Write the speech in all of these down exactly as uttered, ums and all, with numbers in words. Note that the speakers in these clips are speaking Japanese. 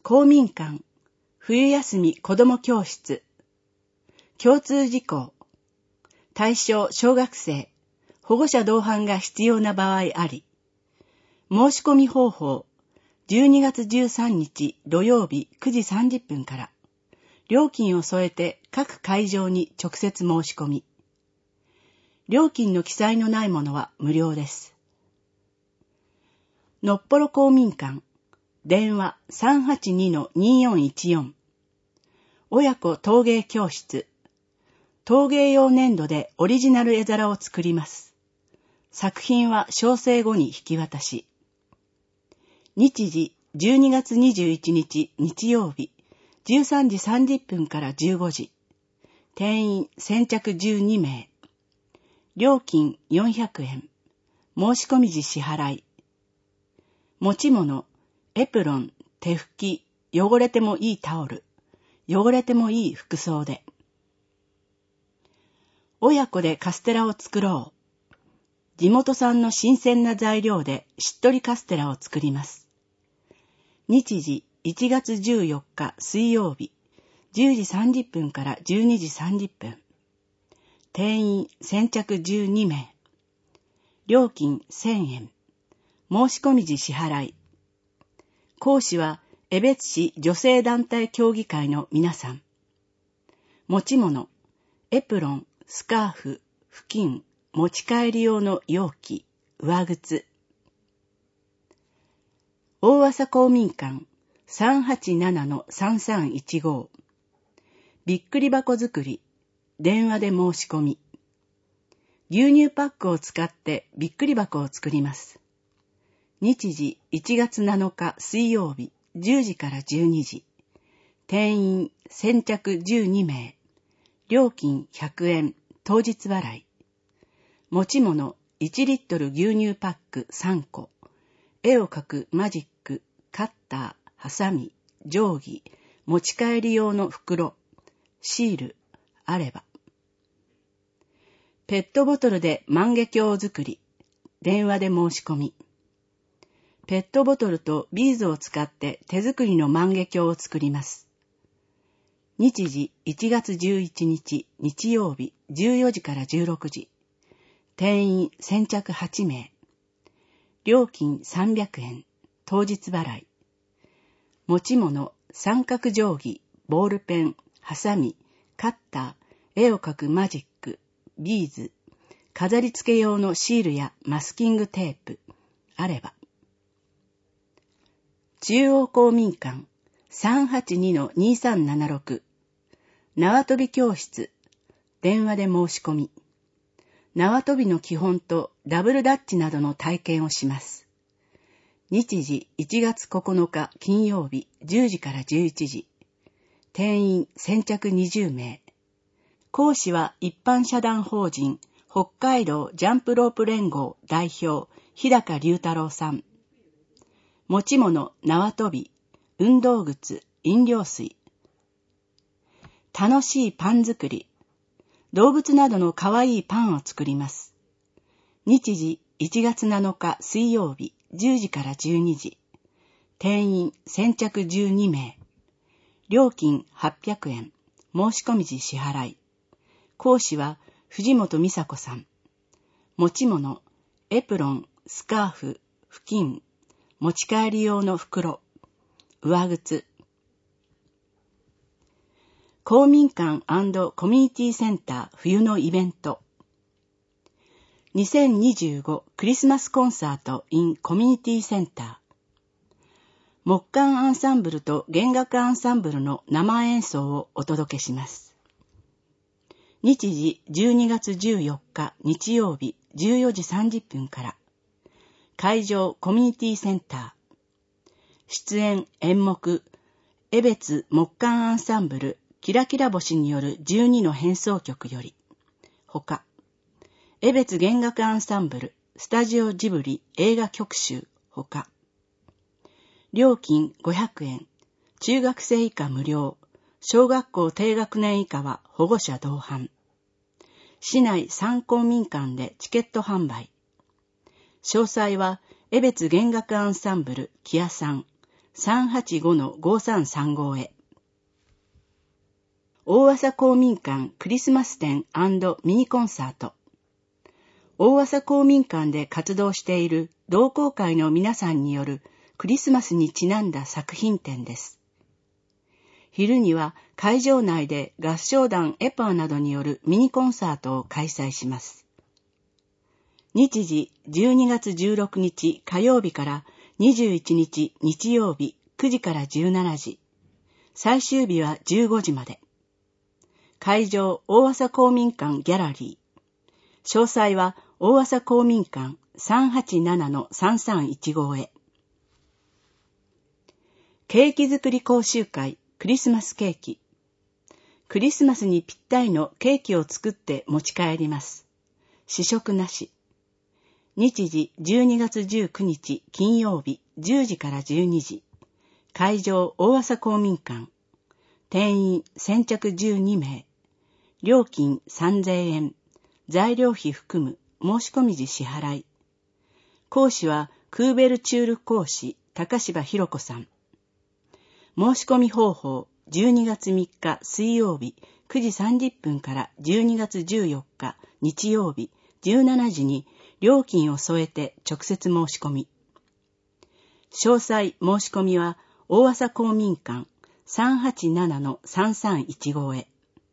公民館、冬休み子ども教室、共通事項、対象小学生、保護者同伴が必要な場合あり、申し込み方法、じゅうにがつじゅうさんにち土曜日くじさんじゅっぷんから、料金を添えて各会場に直接申し込み。料金の記載のないものは無料です。のっぽろ公民館、電話 さんはちにのによんいちよん。親子陶芸教室。陶芸用粘土でオリジナル絵皿を作ります。作品は小生後に引き渡し。日時じゅうにがつにじゅういちにち日曜日じゅうさんじさんじゅっぷんからじゅうごじ。定員先着じゅうにめい。料金よんひゃくえん。申し込み時支払い。持ち物、エプロン、手拭き、汚れてもいいタオル、汚れてもいい服装で。親子でカステラを作ろう。地元産の新鮮な材料でしっとりカステラを作ります。日時いちがつじゅうよっか水曜日、じゅうじさんじゅっぷんからじゅうにじさんじゅっぷん。定員先着じゅうにめい。料金せんえん。申し込み時支払い。講師は江別市女性団体協議会の皆さん。持ち物、エプロン、スカーフ、布巾、持ち帰り用の容器、上靴。大麻公民館 さんはちななのさんさんいちご。びっくり箱作り、電話で申し込み。牛乳パックを使ってびっくり箱を作ります。日時いちがつなのか水曜日じゅうじからじゅうにじ。定員先着じゅうにめい。料金ひゃくえん。当日払い。持ち物いちリットル牛乳パックさんこ。絵を描くマジック、カッター、ハサミ、定規、持ち帰り用の袋、シール、あれば。ペットボトルで万華鏡作り。電話で申し込み。ペットボトルとビーズを使って手作りの万華鏡を作ります。日時いちがつじゅういちにち日曜日じゅうよじからじゅうろくじ。定員先着はちめい。料金さんびゃくえん。当日払い。持ち物三角定規、ボールペン、ハサミ、カッター、絵を描くマジック、ビーズ、飾り付け用のシールやマスキングテープ、あれば。中央公民館 さんはちにのにさんななろく。縄跳び教室。電話で申し込み。縄跳びの基本とダブルダッチなどの体験をします。日時いちがつここのか金曜日じゅうじからじゅういちじ。定員先着にじゅうめい。講師は一般社団法人北海道ジャンプロープ連合代表日高隆太郎さん。持ち物縄跳び、運動靴、飲料水。楽しいパン作り。動物などのかわいいパンを作ります。日時いちがつなのか水曜日じゅうじからじゅうにじ。定員先着じゅうにめい。料金はっぴゃくえん。申し込み時支払い。講師は藤本美佐子さん。持ち物、エプロン、スカーフ、布巾、持ち帰り用の袋、上靴。公民館&コミュニティセンター冬のイベント。にせんにじゅうごクリスマスコンサート in コミュニティセンター。木管アンサンブルと弦楽アンサンブルの生演奏をお届けします。日時じゅうにがつじゅうよっか日曜日じゅうよじさんじゅっぷんから。会場コミュニティセンター。出演演目、江別木管アンサンブルキラキラ星によるじゅうにの変奏曲より。ほか、江別弦楽アンサンブルスタジオジブリ映画曲集ほか。料金ごひゃくえん。中学生以下無料。小学校低学年以下は保護者同伴。市内さん公民館でチケット販売。詳細は江別弦楽アンサンブルキアさんさんはちごのごさんさんご へ。大麻公民館クリスマス展&ミニコンサート。大麻公民館で活動している同好会の皆さんによるクリスマスにちなんだ作品展です。昼には会場内で合唱団エパーなどによるミニコンサートを開催します。日時じゅうにがつじゅうろくにち火曜日からにじゅういちにち日曜日くじからじゅうしちじ、最終日はじゅうごじまで。会場大麻公民館ギャラリー。詳細は大麻公民館 さんはちななのさんさんいちご へ。ケーキ作り講習会クリスマスケーキ。クリスマスにぴったりのケーキを作って持ち帰ります。試食なし。日時じゅうにがつじゅうくにち金曜日じゅうじからじゅうにじ。会場大麻公民館。定員先着じゅうにめい。料金さんぜんえん。材料費含む申し込み時支払い。講師はクーベルチュール講師高柴博子さん。申し込み方法じゅうにがつみっか水曜日くじさんじゅっぷんからじゅうにがつじゅうよっか日曜日じゅうしちじに料金を添えて直接申し込み。詳細申し込みは大麻公民館 さんはちななのさんさんいちご へ。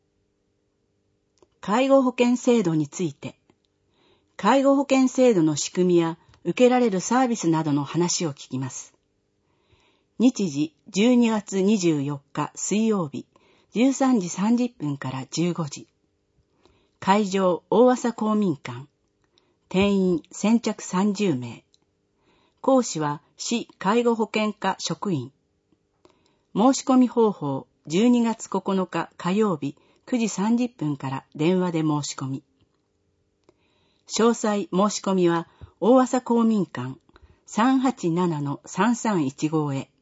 介護保険制度について。介護保険制度の仕組みや受けられるサービスなどの話を聞きます。日時じゅうにがつにじゅうよっか水曜日じゅうさんじさんじゅっぷんからじゅうごじ。会場大麻公民館。定員先着さんじゅうめい。講師は市介護保険課職員。申し込み方法じゅうにがつここのか火曜日くじさんじゅっぷんから電話で申し込み。詳細申し込みは大麻公民館 さんはちななのさんさんいちご へ。